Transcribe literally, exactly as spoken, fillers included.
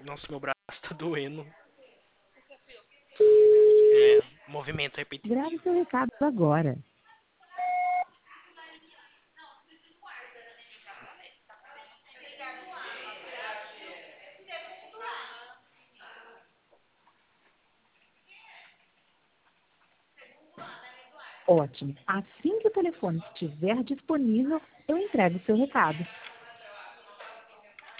Nossa, meu braço tá doendo. É, movimento repetitivo. Grave seu recado agora. Ótimo. Assim que o telefone estiver disponível, eu entrego o seu recado.